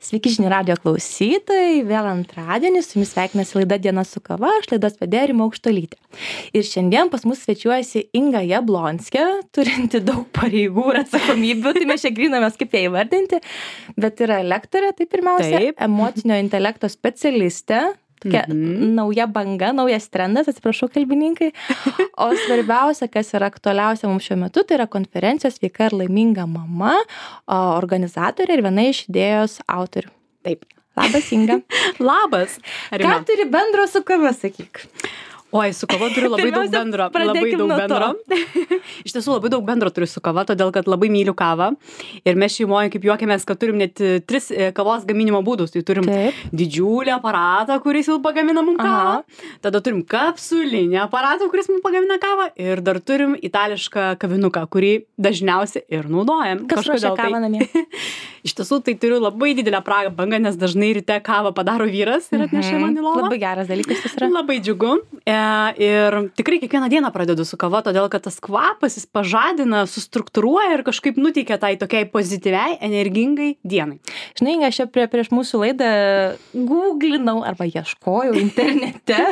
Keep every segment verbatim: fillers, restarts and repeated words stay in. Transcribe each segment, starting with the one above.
Sveiki žinių radijo klausytojai, vėl antradienį su jumis sveikinasi laida Diena su kava, aš laidos vedėja Rima Aukštuolytė. Ir šiandien pas mus svečiuojasi Inga Jablonskė, turinti daug pareigų ir atsakomybių, tai mes čia grynomės kaip ją įvardinti, bet yra lektorė, tai pirmiausia, Taip. emocinio intelekto specialistė. Tokia mhm. nauja banga, naujas trendas, atsiprašau kalbininkai. O svarbiausia, kas yra aktualiausia mums šiuo metu, tai yra konferencijos Sveika ir laiminga mama, organizatorė ir viena iš idėjos autorių. Taip. Labas, Inga. Labas. Ką turi bendro su kava, sakyk? Oi, su kava turiu labai daug bendro. Labai daug bendro. Iš tiesų labai daug bendro turiu su kava, todėl kad labai myliu kavą. Ir mes šeimoje kaip juokiamės, kad turim net tris kavos gaminimo būdus. Tai turim Taip. didžiulį aparatą, kuris jau pagamina mum kavą. Aha. Tada turim kapsulinį aparatą, kuris mum pagamina kavą. Ir dar turim itališką kavinuką, kurį dažniausiai ir naudojam. Kas ruošia kavą namie? Iš tiesų tai turiu labai didelę prabangą, nes dažnai ryte kavą padaro vyras ir atneša man į lovą. Labai geras dalykas tas yra. Labai džiugu. E, ir tikrai kiekvieną dieną pradedu su kava, todėl kad tas kvapas jis pažadina, sustruktūruoja ir kažkaip nuteikia tai tokiai pozityviai, energingai dienai. Žinai, aš čia prie, prieš mūsų laidą googlinau arba ieškojau internete,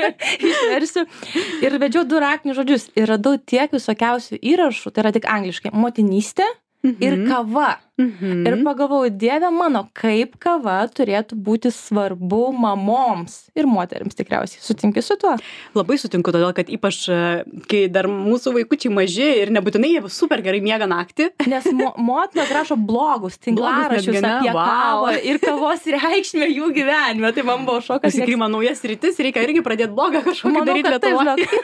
išversiu ir vedžiau du raktinius žodžius ir radau tiek visokiausių įrašų, tai yra tik angliškai, motinystė mhm. ir kava. Mhm. Ir pagalvojau, Dieve mano, kaip kava turėtų būti svarbu mamoms ir moterims tikriausiai. Sutinki su tuo? Labai sutinku, todėl kad ypač, kai dar mūsų vaikučiai maži ir nebūtinai jie super gerai miega naktį. Nes mo motinos rašo blogus tinklaraščius apie wow. kavą ir kavos reikšmę jų gyvenime. Tai man buvo šokas. Įsikrima nieks... naujas rytis, reikia irgi pradėti blogą kažkokį daryti Lietuvoje.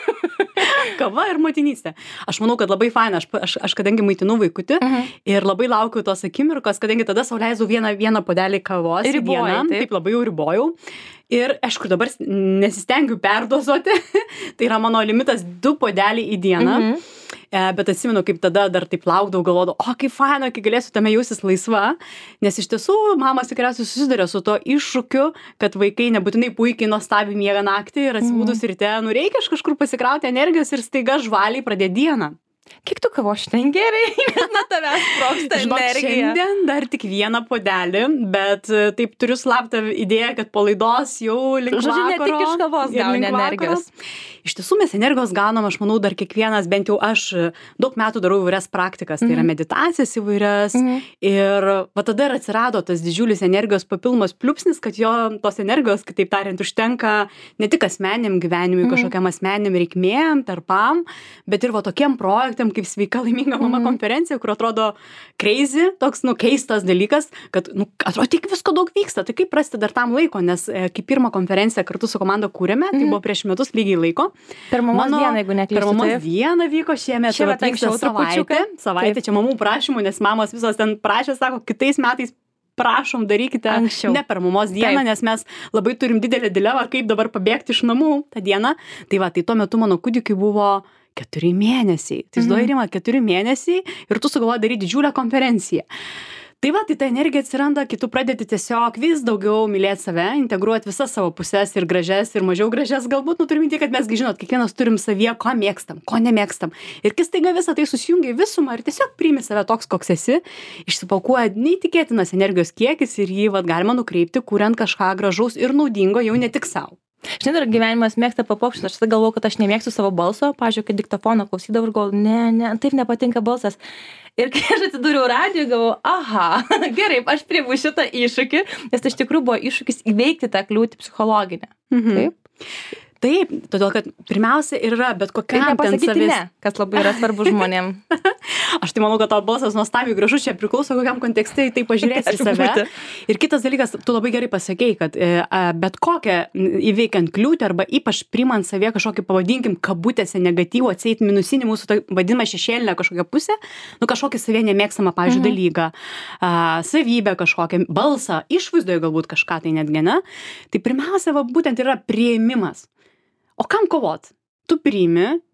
Kava ir motinystė. Aš manau, kad labai faina. Aš, aš, aš kadangi maitinu vaikutį mhm. ir labai laukiu tos akimirkos, kadangi tada sau leidžiu vieną, vieną puodelį kavos į dieną, taip. taip labai jau ribojau. Ir aišku, dabar nesistengiu perdozuoti, tai yra mano limitas du puodeliai į dieną, mhm. e, bet atsimenu, kaip tada dar taip laukdavau, galvodavau, o kaip faina, kai galėsiu tame jaustis laisva, nes iš tiesų mamas tikriausiai susiduria su to iššūkiu, kad vaikai nebūtinai puikiai nuostabiai miega naktį ir atsibudus mhm. ryte, nu reikia kažkur pasikrauti energijos ir staiga žvaliai pradėti dieną. Kiek tu kavos šiandien gerai, nes nuo tavęs sprogsta energija. Šiandien dar tik vieną puodelį, bet taip turiu slaptą idėją, kad po laidos jau link vakaro. Žodžiu, ne tik iš kavos gauni energijos. Iš tiesų mes energijos gaunam, aš manau, dar kiekvienas, bent jau aš daug metų darau įvairias praktikas, tai yra meditacijas įvairias. Mhm. Ir va tada ir atsirado tas didžiulis energijos papildomas pliūpsnis, kad jo tos energijos, kitaip tariant, užtenka ne tik asmeniniam gyvenimui, mhm. kažkokiam asmeniniam reikmėm, tarpam, bet ir va tokiem projektam, kaip Sveika laiminga mama mm. konferencija, kur atrodo crazy, toks, nu, keistas dalykas, kad, nu, atrodo, tik visko daug vyksta, tai kaip rasti dar tam laiko, nes e, kaip pirmą konferenciją kartu su komanda kūrėme, mm. tai buvo prieš metus lygiai laiko. Per mamos Mano, dieną, jeigu neklystu. Per mamos taip. dieną vyko šiemet, šiemet vyksta savaitė, savaitė čia mamų prašymų, nes mamos visos ten prašė, sako, kitais metais prašom, darykite Anksčiau. ne per mamos dieną, Taip. nes mes labai turim didelę dilemą, kaip dabar pabėgti iš namų tą dieną. Tai va, tai tuo metu mano kūdikiui buvo keturi mėnesiai. Tai įsivaizduoji, Rima, keturi mėnesiai ir tu sugalvoji daryti didžiulę konferenciją. Tai va, tai ta energija atsiranda, kai tu pradedi tiesiog vis daugiau mylėti save, integruoti visas savo pusės ir gražias ir mažiau gražias, galbūt, nu turim minti, kad mes, žinot, kiekvienas turim savyje, ko mėgstam, ko nemėgstam. Ir kai staiga visą tai susijungia į visumą ir tiesiog priimi save toks, koks esi, išsipakuoja neįtikėtinas energijos kiekis ir jį vat, galima nukreipti, kuriant kažką gražaus ir naudingo jau ne tik savo. Žinai, dar gyvenimas mėgsta papokšti, aš tada galvoju, kad aš nemėgstu savo balso, pavyzdžiui, kai diktofoną klausydavau ir galvoju, ne, ne, taip nepatinka balsas. Ir kai aš atsidūriau radiją, galvoju, aha, gerai, aš priimu šitą iššūkį, nes tai iš tikrųjų buvo iššūkis įveikti tą kliūtį psichologinę. Mhm. Taip? Taip, todėl kad pirmiausia ir yra, bet kokiam ten savęs. Ne, kas labai yra svarbu žmonėm. Aš tai manau, kad tavo balsas nuostabiai gražus, čia priklauso kokiam kontekste, tai pažiūrėsi į save. Būti. Ir kitas dalykas, tu labai gerai pasakei, kad e, bet kokią įveikiant kliūtį arba ypač priimant savie kažkokį, pavadinkim, kabutėse negatyvų, atseit minusinį mūsų tai vadinamą šešėlinę kažkokią pusę, nu kažkokį savie nemėgstamą, pavyzdžiui, mhm. dalyką, a, savybę kažkokią, balsą, išvaizdoje galbūt kažką tai netgi, ne? Tai pirmiausia, va, būtent yra priėmimas. O kam kovot? Tu priimi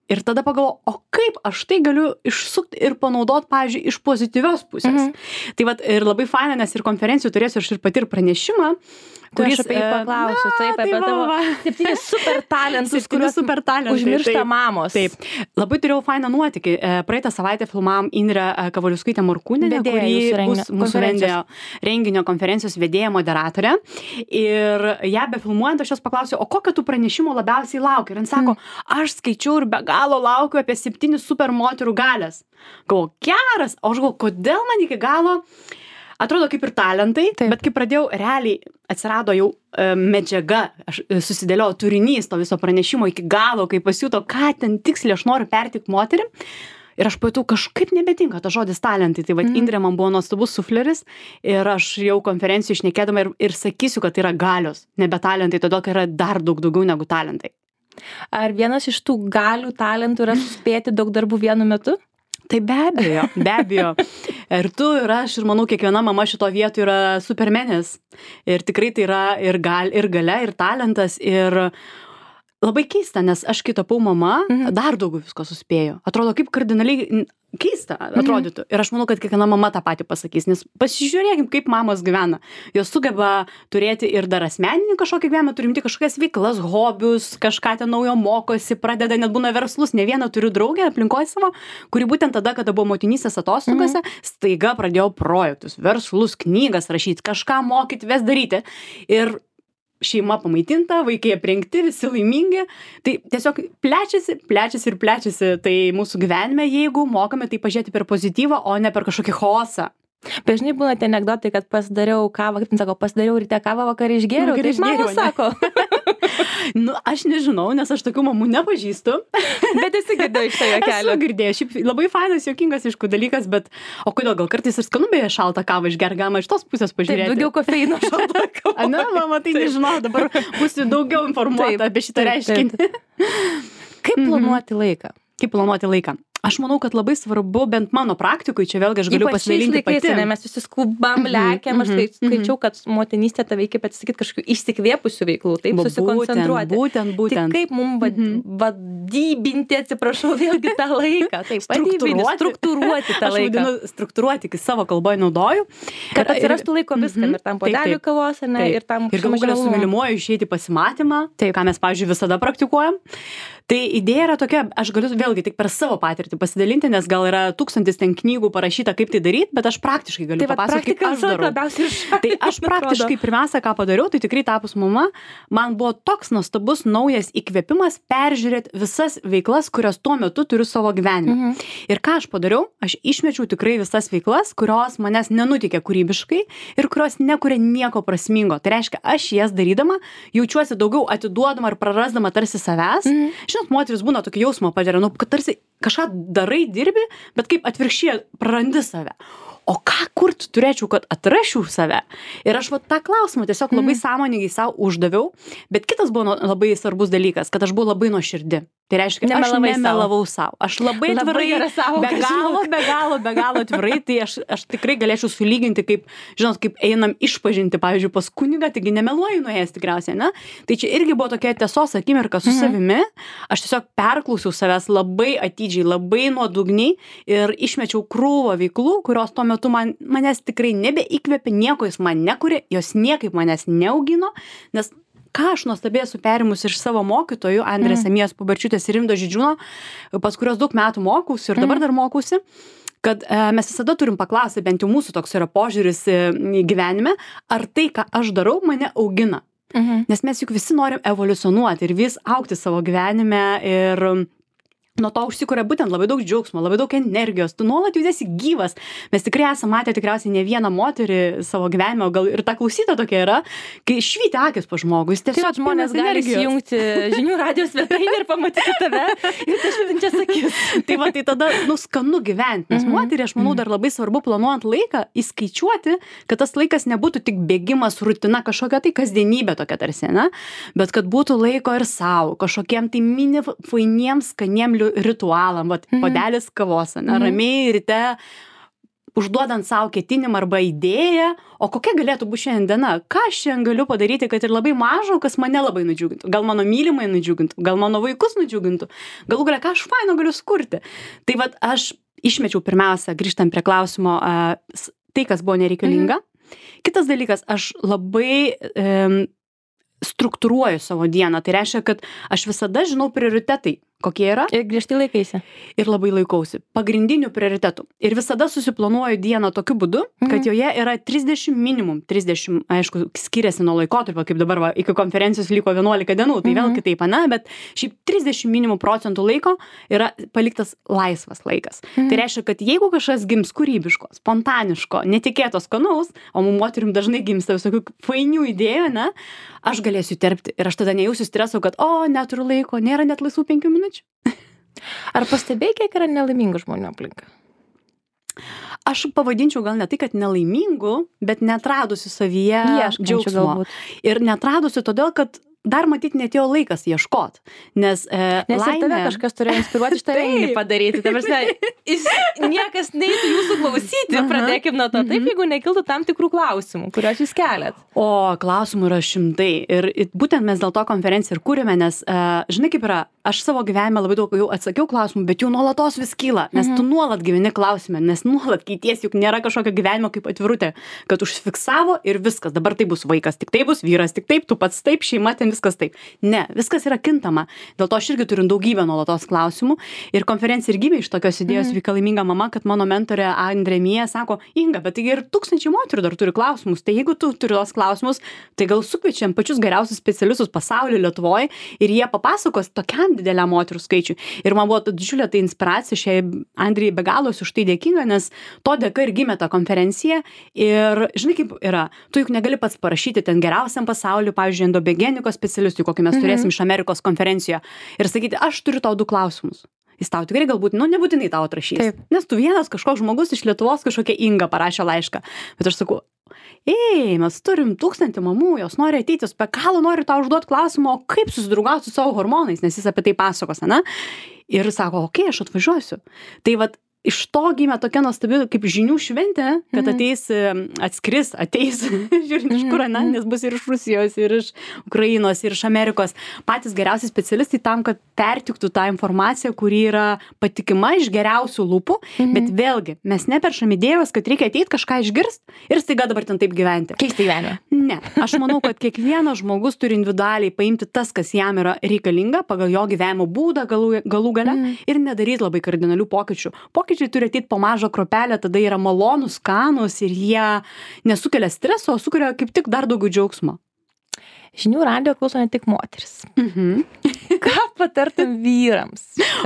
Ir tada pagalvojau, o kaip aš tai galiu išsukti ir panaudoti, pavyzdžiui, iš pozityvios pusės. Mhm. Tai vat ir labai faina, nes ir konferencijų turėsiu aš ir pati ir pranešimą, kuris apie jį paklausiu, na, taip, apie tai va, tavo va. septynis super talentus, kuriuos super talentai, užmiršta taip, mamos. Taip. Labai turėjau fainą nuotykį. Praeitą savaitę filmavom Indrę Kavaliuskaitę Morkūnienę, kuri bus mūsų renginio, renginio konferencijos vedėja moderatorė. Ir ją befilmuojant aš jos paklausiau, o kokio tu pranešimo labiausiai lauki? Ir jis sako, aš skaičiau ir be galo laukiu apie septynis super moterų galės. Galvoju, geras, o aš galvoju, kodėl man iki galo atrodo kaip ir talentai, taip. Bet kai pradėjau realiai atsirado jau e, medžiaga, aš e, susidėliojau turinys to viso pranešimo iki galo, kai pasijuto, ką ten tiksliai aš noriu pertikti moterim. Ir aš pajutau, kažkaip nebetinka tas žodis talentai. Tai va, mm. Indrė man buvo nuostabus sufleris ir aš jau konferencijų šnekėdama ir, ir sakysiu, kad tai yra galios, nebe talentai, todėl kad yra dar daug daugiau negu talentai. Ar vienas iš tų galių talentų yra suspėti daug darbų vienu metu? Tai be abejo, be abejo. Ir tu ir aš, ir manau, kiekviena mama šito vietų yra supermenės. Ir tikrai tai yra ir, gal, ir galia, ir talentas. Ir labai keista, nes aš kai tapau mama, mhm. dar daugiau visko suspėjau. Atrodo, kaip kardinaliai keista atrodytų. Mhm. Ir aš manau, kad kiekviena mama tą patį pasakys. Nes pasižiūrėkim, kaip mamos gyvena. Jos sugeba turėti ir dar asmeninį kažkokį gyvenimą, turimti kažkokias veiklas, hobius, kažką ten naujo mokosi, pradeda, net būna verslus. Ne vieną turiu draugę aplinkoje savo, kuri būtent tada, kada buvo motinystės atostogose, mhm. staiga pradėjau projektus, verslus, knygas rašyti, kažką mokyti, ves daryti. Ir šeima pamaitinta, vaikai aprengti, visi laimingi. Tai tiesiog plečiasi, plečiasi ir plečiasi tai mūsų gyvenime, jeigu mokame tai pažiūrėti per pozityvą, o ne per kažkokį chaosą. Dažnai būna tie anekdotai, kad pasidariau kavą, kaip ten sako, pasidariau ryte kavą, vakarą išgėriau. Vakar išgėriau, tai sako. Nu, aš nežinau, nes aš tokių mamų nepažįstu. Bet esi girdėjau iš to jokelio. Esu girdėjau. Šiaip labai fainas, juokingas, aišku, dalykas, bet o kodėl, gal kartais ir skanu beje šaltą kavą išgergama iš tos pusės pažiūrėti. Taip, daugiau kofeino šaltą kavą. Na, mama, tai nežinau, dabar būsiu daugiau informuota taip, apie šitą reiškinį. Kaip planuoti mm-hmm. laiką? Kaip planuoti laiką? Aš manau, kad labai svarbu, bent mano praktikui, čia vėlgi aš galiu pasidalinti pati. Ne, mes visi skubam, lekiam, aš tai skaičiau, kad motinystė tave reikia atsisakyti kažkokių išsikvėpusių veiklų, taip būtent, susikoncentruoti. Būtent, būtent. Tai kaip mums vad, mm-hmm. vadybinti, atsiprašau, vėlgi tą laiką, taip, struktūruoti, struktūruoti tą aš laiką. Aš vadinu, struktūruoti, kai savo kalboje naudoju. Kad atsirastų laiko viskam, mm-hmm. ir tam podelių kavos, ne, ir tam ir galų galę su mylimuoju išeiti pasimatymą, taip. Ką mes, pavyzdžiui, visada praktikuojam. Tai idėja yra tokia, aš galiu vėlgi tik per savo patirtį pasidalinti, nes gal yra tūkstantis ten knygų parašyta, kaip tai daryti, bet aš praktiškai galiu tai papasakoti, kaip aš darau. Tai aš praktiškai pirmiausia, ką padariau, tai tikrai tapus mama, man buvo toks nuostabus naujas įkvėpimas peržiūrėti visas veiklas, kurias tuo metu turiu savo gyvenime. Mhm. Ir ką aš padariau, aš išmečiau tikrai visas veiklas, kurios manęs nenutikė kūrybiškai ir kurios nekuria nieko prasmingo. Tai reiškia, aš jas darydama jaučiuosi daugiau atiduodama ir prarasdama tarsi savęs. Mhm. Moteris būna tokį jausmą patiria, nu, kad tarsi kažką darai, dirbi, bet kaip atvirkščiai prarandi save. O ką kurti turėčiau, kad atrasčiau save? Ir aš va tą klausimą tiesiog labai mm. sąmoningai savo uždaviau, bet kitas buvo labai svarbus dalykas, kad aš buvau labai nuoširdi. Tai reiškia, kad aš nemelavau savo. Aš labai atvirai, be galo, be galo, be galo atvirai, tai aš, aš tikrai galėčiau sulyginti, kaip, žinot, kaip einam išpažinti, pavyzdžiui, pas kunigą, taigi nemeluoju nuėjęs tikriausiai, ne? Tai čia irgi buvo tokia tiesos akimirka su savimi. Aš tiesiog perklausiau savęs labai atidžiai, labai nuodugniai ir išmečiau krūvą veiklų, kurios tuo metu man, manęs tikrai nebeįkvėpė, nieko jis man nekūrė, jos niekaip manęs neaugino, nes ką aš nuostabiai esu perimus iš savo mokytojų, Andrės mm. Emijos Puberčiūtės ir Rimdo Žydžiūno, pas kurios daug metų mokausi ir dabar mm. dar mokausi, kad e, mes visada turim paklausti, bent jau mūsų toks yra požiūris e, gyvenime, ar tai, ką aš darau, mane augina. Mm-hmm. Nes mes juk visi norim evoliucionuoti ir vis augti savo gyvenime ir nuo to užsikuria būtent labai daug džiaugsmo, labai daug energijos, tu nuolat jautiesi gyvas. Mes tikrai esame matę tikriausiai ne vieną moterį savo gyvenime, o gal ir ta klausyta tokia yra, kai švyti akis po žmogų, jis tiesiog tai žmonės gali įjungti žinių radijos svetainę ir pamatyti tave ir tai švitinčias akis. Tai va, tai tada, nu, skanu gyventi, nes mm-hmm. moterį, aš manau, dar labai svarbu planuojant laiką, įskaičiuoti, kad tas laikas nebūtų tik bėgimas, rutina, kažkokia tai kasdienybė tokia tarsi, ne? Bet kad būtų laiko ir savo, kažkokiem tai mini fainiems, skaniem ritualam, vat, mm-hmm. podelis kavos, ne, ramiai ryte užduodant savo ketinimą arba idėją, o kokia galėtų būti šiandien diena, ką aš šiandien galiu padaryti, kad ir labai mažo, kas mane labai nudžiugintų, gal mano mylimai nudžiugintų, gal mano vaikus nudžiugintų, galų galia, ką aš faino galiu sukurti. Tai vat aš išmečiau pirmiausia, grįžtant prie klausimo, tai, kas buvo nereikalinga. Mhm. Kitas dalykas, aš labai e, struktūruoju savo dieną, tai reiškia, kad aš visada žinau prioritetai, kokie yra. Ir griežtai laikaisi. Ir labai laikausi. Pagrindinių prioritetų. Ir visada susiplanuoju dieną tokiu būdu, kad mhm. joje yra trisdešim minimum. trisdešim, aišku, skiriasi nuo laikotarpio, kaip dabar va, iki konferencijos liko vienuolika dienų, tai mhm. vėl kitaip, ane, bet šiaip trisdešim minimum procentų laiko yra paliktas laisvas laikas. Mhm. Tai reiškia, kad jeigu kažkas gims kūrybiško, spontaniško, netikėto skanaus, o mum moterim dažnai gimsta visokių fainių idėjų, ne, aš galėsiu įterpti ir aš tada nejausiu streso, kad o, neturiu laiko, nėra net laisvų penkių minučių. Ar pastebėjai, kiek yra nelaimingų žmonių aplinka? Aš pavadinčiau gal ne tai, kad nelaimingų, bet neatradusi savyje džiaugsmo. Galbūt. Ir neatradusi todėl, kad dar matyt netėjo laikas ieškot, nes, e, nes laimė... ir tave kažkas turėjo inspiruoti iš tą renginį padaryti. Ta prasme, jis, niekas neįtų jūsų klausyti, uh-huh. pradėkim nuo to, taip, jeigu nekiltų tam tikrų klausimų, kuriuos jūs keliat. O klausimų yra šimtai ir, ir būtent mes dėl to konferenciją ir kūrėme, nes, e, žinai kaip yra, aš savo gyvenime labai daug jau atsakiau klausimų, bet jų nuolatos vis kyla, nes uh-huh. tu nuolat gyveni klausime, nes nuolat keities, juk nėra kažkokio gyvenimo kaip atvirutė, kad užfiksavo ir viskas, dabar tai bus vaikas, tik tai bus vyras, tik taip, tu pats taip, šeima ten viskas taip. Ne, viskas yra kintama. Dėl to aš irgi turiu daugybę nuolatos klausimų. Ir konferencija ir gimė iš tokios idėjos, mm. laiminga mama, kad mano mentorė Andrė Mija sako, Inga, bet taigi ir tūkstančiai moterų dar turi klausimus. Tai jeigu tu turi tos klausimus, tai gal sukviečiam pačius geriausius specialistus pasaulyje Lietuvoje ir jie papasakos tokiam dideliam moterų skaičiui. Ir man buvo didžiulė tai inspiracija, šiai Andrijai be galo už tai dėkinga, nes to dėka ir gimė ta konferencija. Ir žinai kaip yra, tu juk negali pats parašyti ten geriausiam pasauliu, pavyzdžiui, endobegenikos specialistų, kokį mes turėsim iš Amerikos konferencijoje ir sakyti, aš turiu tau du klausimus. Jis tau tikrai galbūt, nu, nebūtinai tau atrašys. Taip. Nes tu vienas kažkoks žmogus iš Lietuvos kažkokia Inga parašė laišką. Bet aš sakau, ei, mes turim tūkstantį mamų, jos nori ateiti, jos pekalo nori tau užduoti klausimą, o kaip susidraugauti su savo hormonais, nes jis apie tai pasakos, ne? Ir sako, okei, okay, aš atvažiuosiu. Tai vat, iš to gimė tokia nuostabi kaip žinių šventė, kad ateis, atskris, ateis, žiūrint iš kur, ne, nes bus ir iš Rusijos, ir iš Ukrainos, ir iš Amerikos. Patys geriausi specialistai tam, kad pertiktų tą informaciją, kuri yra patikima iš geriausių lūpų, mhm. bet vėlgi, mes neperšam idėjos, kad reikia ateiti kažką išgirsti ir staiga dabar ten taip gyventi. Keisti gyvenimą. Ne, aš manau, kad kiekvienas žmogus turi individualiai paimti tas, kas jam yra reikalinga pagal jo gyvenimo būdą galų, galų gale mhm. ir nedaryti labai kardinalių pokyčių. Pokyčiai turi ateiti po mažą kropelę, tada yra malonūs, skanūs ir jie nesukelia streso, o sukuria kaip tik dar daugiau džiaugsmo. Žinių radijo klauso ne tik moteris. Mhm. Ką patartum vyrams?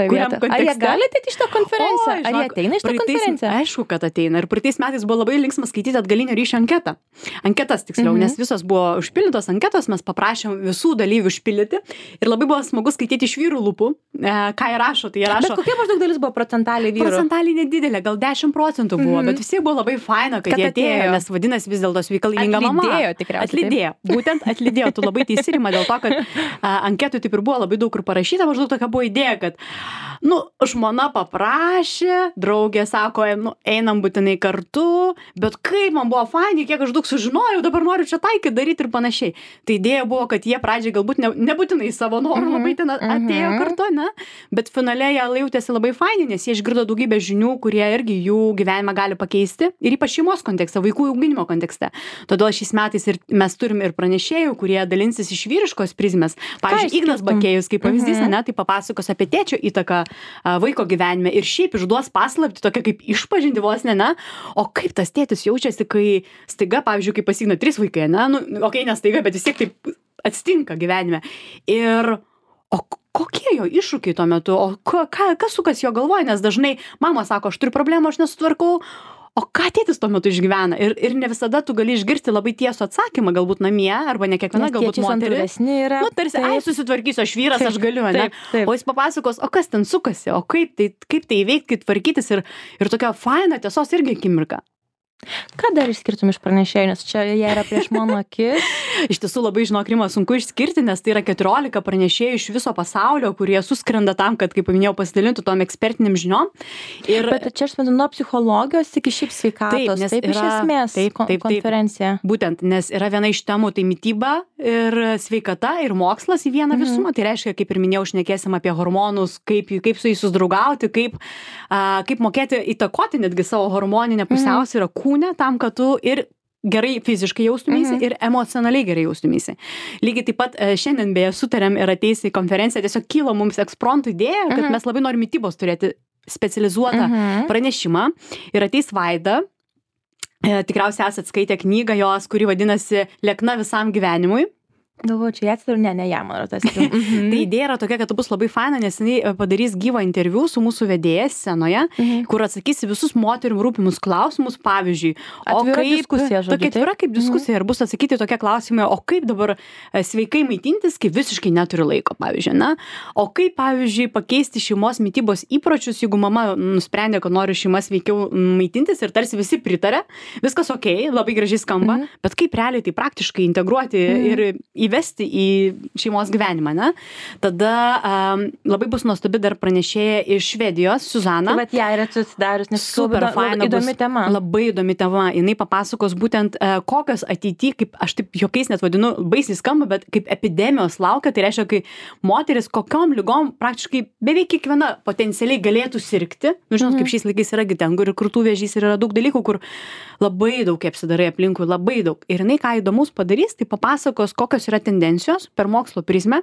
Ar jie gali ateiti iš tą konferenciją? O, žinok, ar jie ateina iš tą konferenciją? Aišku, kad ateina. Ir praeitais metais buvo labai linksma skaityti atgalinio ryšio anketą. Anketas tiksliau, mhm. nes visos buvo užpildytos anketos, mes paprašėm visų dalyvių užpildyti. Ir labai buvo smagu skaityti iš vyrų lūpų, e, ką jie rašo. Tai jie rašo. Bet kokia maždaug dalis buvo procentaliai vyrų? Procentaliai nedidelė, gal dešimt procentų buvo, mhm. bet visi buvo labai faina, kad, kad jie atėjo, atėjo, nes vadinasi vis dėlto sveika laiminga mama. Atlydėjo tikriausiai. Atlydėjo, būtent atlydėjo. Tu labai teisirima dėl to, kad a, anketų taip ir buvo labai daug kur parašyta, maždaug tokia buvo idėja, kad, nu, žmona paprašė, draugė sako, nu, einam būtinai kartu, bet kaip man buvo fainai, kiek aš daug sužinojau, dabar noriu čia taikyti, daryti ir panašiai. Tai idėja buvo, kad jie pradžiai galbūt ne, nebūtinai savo norų mm-hmm. labai ten atėjo mm-hmm. kartu, ne, bet finale jie jautėsi labai fainai, nes jie išgirdo daugybę žinių, kurie irgi jų gyvenimą gali pakeisti ir ypač šeimos kontekste, vaikų auginimo kontekste. Todėl šiais metais ir mes turim ir pranešėjų, kurie dalinsis iš vyriškos prizmės. Pavyzdžiui, Ignas Bakėjus, kaip pavyzdys, mhm. ne, tai papasakos apie tėčio įtaką a, vaiko gyvenime ir šiaip išduos paslaptį tokia kaip išpažinti vos ne, ne, o kaip tas tėtis jaučiasi, kai staiga, pavyzdžiui, kai pasigna trys vaikai, ne, nu, okei, okay, ne staiga, bet vis tiek taip atsitinka gyvenime. Ir, o kokie jo iššūkiai tuo metu, o ką, kas sukas jo galvoje, nes dažnai mama sako, aš turiu problemą, aš nesutvarkau, o ką tėtis tuo metu išgyvena? Ir, ir ne visada tu gali išgirsti labai tiesų atsakymą, galbūt namie, arba ne kiekviena, nes galbūt moteris. Yra, nu, tarsi, ai, susitvarkysiu, aš vyras, taip, aš galiu, ne? Taip, taip. O jis papasakos, o kas ten sukasi, o kaip tai, kaip tai įveikti, kaip tvarkytis ir, ir tokia faina tiesos irgi akimirka. Ką dar išskirtum iš pranešėjų, nes čia jie yra prieš mano akis? Iš tiesų labai, žinok, Rima, sunku išskirti, nes tai yra keturiolika pranešėjų iš viso pasaulio, kurie suskrenda tam, kad, kaip paminėjau, pasidalintų tom ekspertiniam žiniom. Ir... Bet čia aš matau nuo psichologijos iki šiaip sveikatos, taip, taip yra, iš esmės taip, taip, taip, konferencija. Būtent, nes yra viena iš temų, tai mityba ir sveikata ir mokslas į vieną mhm. visumą. Tai reiškia, kaip ir minėjau, šnekėsim apie hormonus, kaip, kaip su jais susidraugauti, kaip, a, kaip mokėti įtakoti netgi savo hormoninę pusiausvyrą mhm. kūne, tam, kad tu ir gerai fiziškai jaustumėsi mhm. ir emocionaliai gerai jaustumėsi. Lygiai taip pat šiandien beje sutarėm ir ateisi į konferenciją, tiesiog kilo mums ekspromtų idėja, kad mhm. mes labai norim mitybos turėti specializuotą mhm. pranešimą ir ateis Vaida. Tikriausiai esat skaitę knygą jos, kuri vadinasi Liekna visam gyvenimui. Galvoju, čia atsidaru, ne, ne jam, ar tas. Mhm. Tai idėja yra tokia, kad bus labai faina, nes jinai padarys gyvą interviu su mūsų vedėja scenoje, mhm. kur atsakysi visus moterim rūpimus klausimus, pavyzdžiui. Atvira kaip, diskusija, žodžiu. Tokia atvira kaip diskusija, mhm. ir bus atsakyti tokie klausimai, o kaip dabar sveikai maitintis, kai visiškai neturi laiko, pavyzdžiui, na? O kaip, pavyzdžiui, pakeisti šeimos mitybos įpročius, jeigu mama nusprendė, kad nori šeima sveikiau maitintis ir tarsi visi pritarė, viskas okei, labai gražiai skamba, mhm. bet kaip realiai tai praktiškai integruoti mhm. ir įvesti į šeimos gyvenimą, ne? Tada um, labai bus nuostabi dar pranešėja iš Švedijos, Suzana. Tai vat ją yra susidarius, nes super faina, įdomi tema. Labai įdomi tema. Jinai papasakos būtent uh, kokios ateity, kaip aš taip juokais net vadinu, baisiai skamba, bet kaip epidemijos laukia, tai reiškia, kai moteris kokiom lygom praktiškai beveik kiekviena potencialiai galėtų sirgti. Nu, žinot, kaip šiais laikais yra ten, kur krūtų vėžys ir yra daug dalykų, kur labai daug apsidarai aplinkui, labai daug. Ir jinai ką įdomus padarys, tai papasakos, kokios yra tendencijos per mokslo prizmę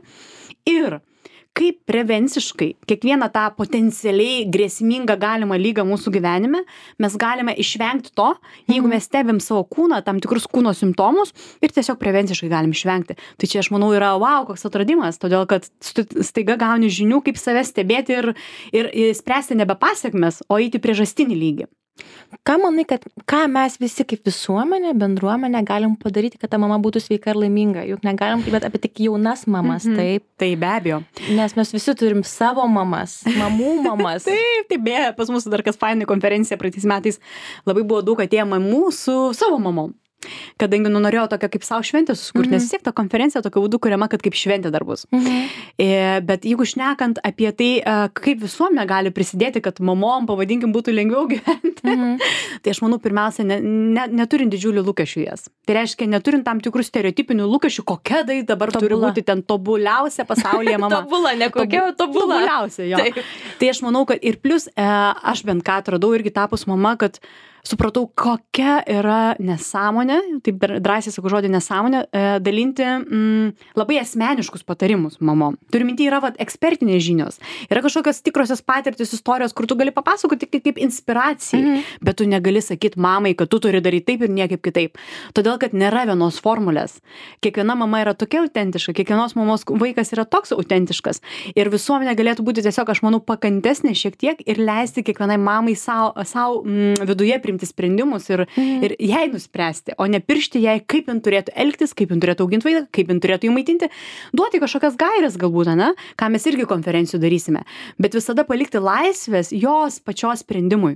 ir kaip prevenciškai kiekvieną tą potencialiai grėsmingą galimą lygą mūsų gyvenime mes galime išvengti to, jeigu mes stebim savo kūną, tam tikrus kūno simptomus ir tiesiog prevenciškai galim išvengti. Tai čia aš manau yra wow, koks atradimas, todėl kad staiga gauni žinių, kaip save stebėti ir, ir, ir spręsti nebe pasiekmes, o eiti priežastinį lygį. Ką manai, kad ką mes visi kaip visuomenė, bendruomenė galim padaryti, kad ta mama būtų sveika ir laiminga? Juk negalim kalbėti apie tik jaunas mamas, mm-hmm. taip? Tai be abejo. Nes mes visi turim savo mamas, mamų mamas. taip, taip, beje, pas mūsų dar kas fainai konferencija praeitais metais labai buvo daug atėję mamų su savo mamom. Kadangi nu norėjau tokią kaip savo šventę susikurti, mm-hmm. nes siek ta konferencija tokia būdu kuriama, kad kaip šventė dar bus. Mm-hmm. E, bet jeigu šnekant apie tai, kaip visuomenė gali prisidėti, kad mamom, pavadinkim, būtų lengviau gyventi, mm-hmm. tai aš manau, pirmiausia, ne, ne, neturint didžiulių lūkesčių jas. Tai reiškia, neturint tam tikrų stereotipinių lūkesčių, kokia tai dabar tobula. Turi būti ten tobuliausia pasaulyje mama. Tobula, ne kokia, Tobu, tobula. Tobuliausia, jo. Taip. Tai aš manau, kad ir plus, e, aš bent ką atradau irgi tapus mama, kad supratau, kokia yra nesąmonė, taip drąsiai sakau žodį nesąmonė, e, dalinti mm, labai asmeniškus patarimus mamom. Turiu minty, yra vat, ekspertinės žinios, yra kažkokios tikrosios patirtis, istorijos, kur tu gali papasakoti tik kaip inspiracijai, mm-hmm. bet tu negali sakyti mamai, kad tu turi daryti taip ir niekaip kitaip. Todėl, kad nėra vienos formulės. Kiekviena mama yra tokia autentiška, kiekvienos mamos vaikas yra toks autentiškas ir visuomenė galėtų būti tiesiog, aš manau, pakantesnė šiek tiek ir leisti kiekvienai mamai savo mm, viduje priimti sprendimus ir, mm. ir jai nuspręsti, o ne piršti jai, kaip jin turėtų elgtis, kaip jin turėtų auginti vaiką, kaip jin turėtų jį maitinti, duoti kažkokias gaires galbūt, ne, ką mes irgi konferencijų darysime, bet visada palikti laisvės jos pačios sprendimui.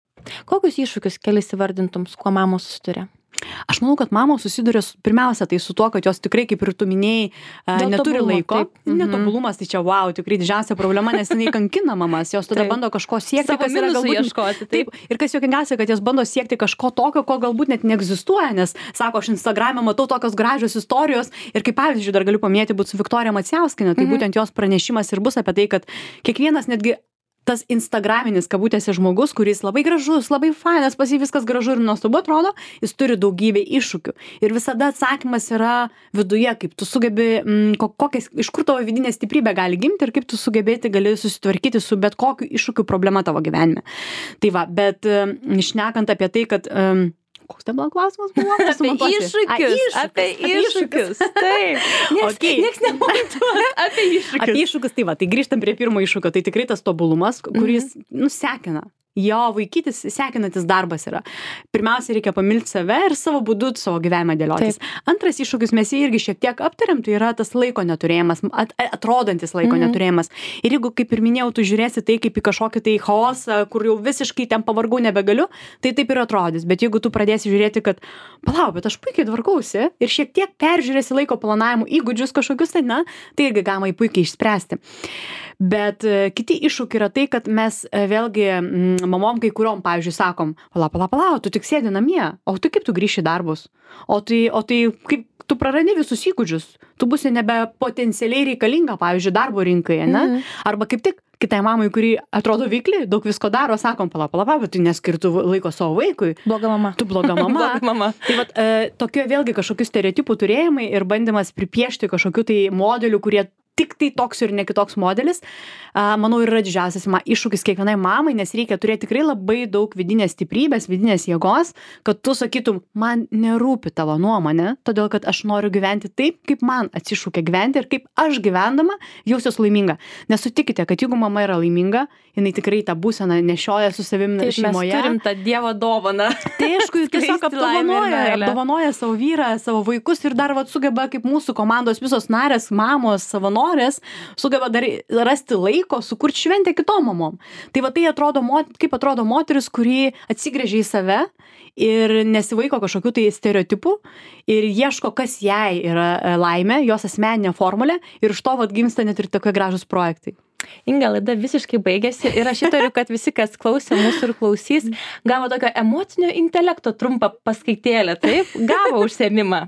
Kokius iššūkius kelis įvardintum, su kuo mamos susiduria? Aš manau, kad mamos susiduria pirmiausia tai su tuo, kad jos tikrai, kaip ir tu minėjai, Dėl neturi tobulumo, laiko. Mhm. Netobulumas, tai čia wow, tikrai didžiausia problema, nes jinai kankina mamas. Jos tada taip. Bando kažko siekti, Savo kas yra galbūt ieškoti. Taip. Taip. Ir kas juokingiausia, kad jos bando siekti kažko tokio, ko galbūt net neegzistuoja, nes sako, aš Instagram'e matau tokios gražios istorijos ir kaip pavyzdžiui dar galiu paminėti būt su Viktorija Macijauskiene, tai mhm. būtent jos pranešimas ir bus apie tai, kad kiekvienas netgi tas instagraminis kabutėse žmogus, kuris labai gražus, labai fainas, pas jį viskas gražu ir nuostabu atrodo, jis turi daugybę iššūkių. Ir visada atsakymas yra viduje, kaip tu sugebi, m, kokias, iš kur tavo vidinė stiprybė gali gimti ir kaip tu sugebėti gali susitvarkyti su bet kokiu iššūkiu problema tavo gyvenime. Tai va, bet um, šnekant apie tai, kad... Um, Koks tai buvo klausimas? Buvo? Apie iššūkius. A, iššūkius. Apie iššūkius. Taip. Nieks, okay. nieks nemontuos. Apie iššūkius. Apie iššūkius. Tai va, tai grįžtam prie pirmo iššūkio. Tai tikrai tas tobulumas, kuris mm-hmm. nusekina. jo vaikytis, sekinantis darbas yra. Pirmiausia, reikia pamilti save ir savo būdu savo gyvenimą dėliotis. Taip. Antras iššūkis, mes jį irgi šiek tiek aptariam, tai yra tas laiko neturėjimas, at, atrodantis laiko mm-hmm. neturėjimas. Ir jeigu, kaip ir minėjau, tu žiūrėsi tai kaip į kažkokį tai chaosą, kur jau visiškai ten pavargau nebegaliu, tai taip ir atrodys. Bet jeigu tu pradėsi žiūrėti, kad palauk, bet aš puikiai tvarkausi ir šiek tiek peržiūrėsi laiko planavimo įgūdžius kažkokius, tai na, tai irgi galima jį puikiai išspręsti. Bet e, kiti iššūkiai yra tai, kad mes e, vėlgi m, mamom kai kuriom, pavyzdžiui, sakom, pala, pala, pala, tu tik sėdi namie, o tu kaip tu grįši į darbus, o tai, o tai kaip tu prarandi visus įgūdžius, tu būsi nebe potencialiai reikalinga, pavyzdžiui, darbo rinkai, ne? Mm. Arba kaip tik kitai mamai, kuri atrodo veikli, daug visko daro, sakom, pala, pala, pala, bet tu neskirtų laiko savo vaikui. Bloga mama. Tu bloga mama. bloga mama. Tai vat, e, tokio vėlgi kažkokių stereotipų turėjimai ir bandymas pripiešti kažkokių tai modelių, kurie tik tai toks ir ne kitoks modelis, a, manau, yra didžiausias ma, iššūkis kiekvienai mamai, nes reikia turėti tikrai labai daug vidinės stiprybės, vidinės jėgos, kad tu sakytum, man nerūpi tavo nuomonė, todėl kad aš noriu gyventi taip, kaip man atsišūkia gyventi ir kaip aš gyvendama jausiuos laiminga. Nes sutikite, kad jeigu mama yra laiminga, jinai tikrai tą būseną nešioja su savimi taip, šeimoje. Mes turim tą Dievo dovaną. Tai aišku, jis tiesiog apdovanoja, apdovanoja savo vyrą, savo vaikus ir dar vat, sugeba, kaip mūsų komandos visos narės, mamos, savanorės, sugeba dar rasti laiko, sukurti šventę kitom mamom. Tai va tai atrodo, kaip atrodo moteris, kuri atsigręžia į save ir nesivaiko kažkokių tai stereotipų ir ieško, kas jai yra laimė, jos asmeninė formulė ir iš to vat gimsta net ir tokie gražūs projektai. Inga, laida visiškai baigėsi ir aš įtariu, kad visi, kas klausė mūsų ir klausys, gavo tokio emocinio intelekto trumpą paskaitėlę, taip? Gavo užsiėmimą.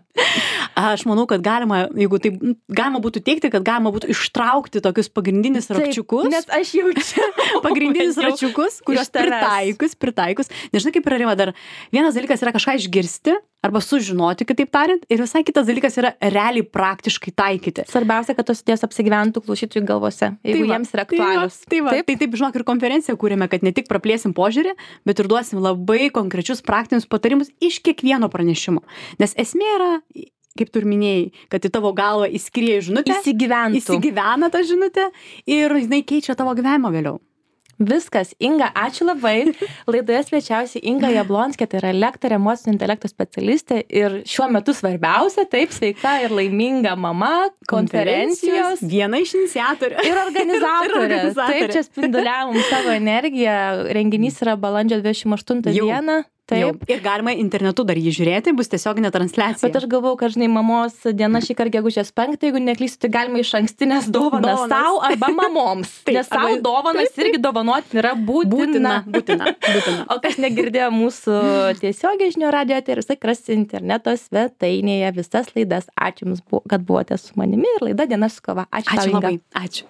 Aš manau, kad galima, jeigu tai galima būtų teikti, kad galima būtų ištraukti tokius pagrindinius rakčiukus. Taip, nes aš jaučiu. Pagrindinius rakčiukus, kuriuos pritaikus, pritaikus. Nežinai, kaip yra rima dar. Vienas dalykas yra kažką išgirsti arba sužinoti, kitaip tariant, ir visai kitas dalykas yra realiai praktiškai taikyti. Svarbiausia, kad tos idėjos apsigyventų klausytojų galvose, jeigu tai jiems yra aktualios. Tai, va, tai, va, tai taip, žinok, ir konferenciją kūrėme, kad ne tik praplėsim požiūrį, bet ir duosim labai konkrečius praktinius patarimus iš kiekvieno pranešimo. Nes esmė yra, kaip tu ir minėjai, kad į tavo galvą įskrieja žinutė, įsigyventų. Įsigyvena ta žinutė ir jinai keičia tavo gyvenimą vėliau. Viskas. Inga, ačiū labai. Laidoje svečiausi Inga Jablonskė, tai yra lektorė, emocinio intelekto specialistė ir šiuo metu svarbiausia, taip, sveika ir laiminga mama, konferencijos. Viena iš iniciatorių. Ir organizatorė. ir organizatorė. Taip, čia spinduliavom savo energiją. Renginys yra balandžio dvidešim aštuntą dieną. Taip. Ir galima internetu dar jį žiūrėti, bus tiesioginė transliacija. Bet aš galvau, kad, žinai, mamos diena šį kartą gegužės penktą, jeigu neklystu, tai galima iš ankstinės dovanas sau arba mamoms. Taip, nes savo dovanas taip, irgi dovanoti yra būtina. Būtina, būtina. O kas negirdėjo mūsų tiesiogiai žinių radijo, tai visai rasti interneto svetainėje visas laidas. Ačiū Jums, kad buvote su manimi ir laida Diena su kava. Ačiū, Ačiū tau, labai. Ačiū.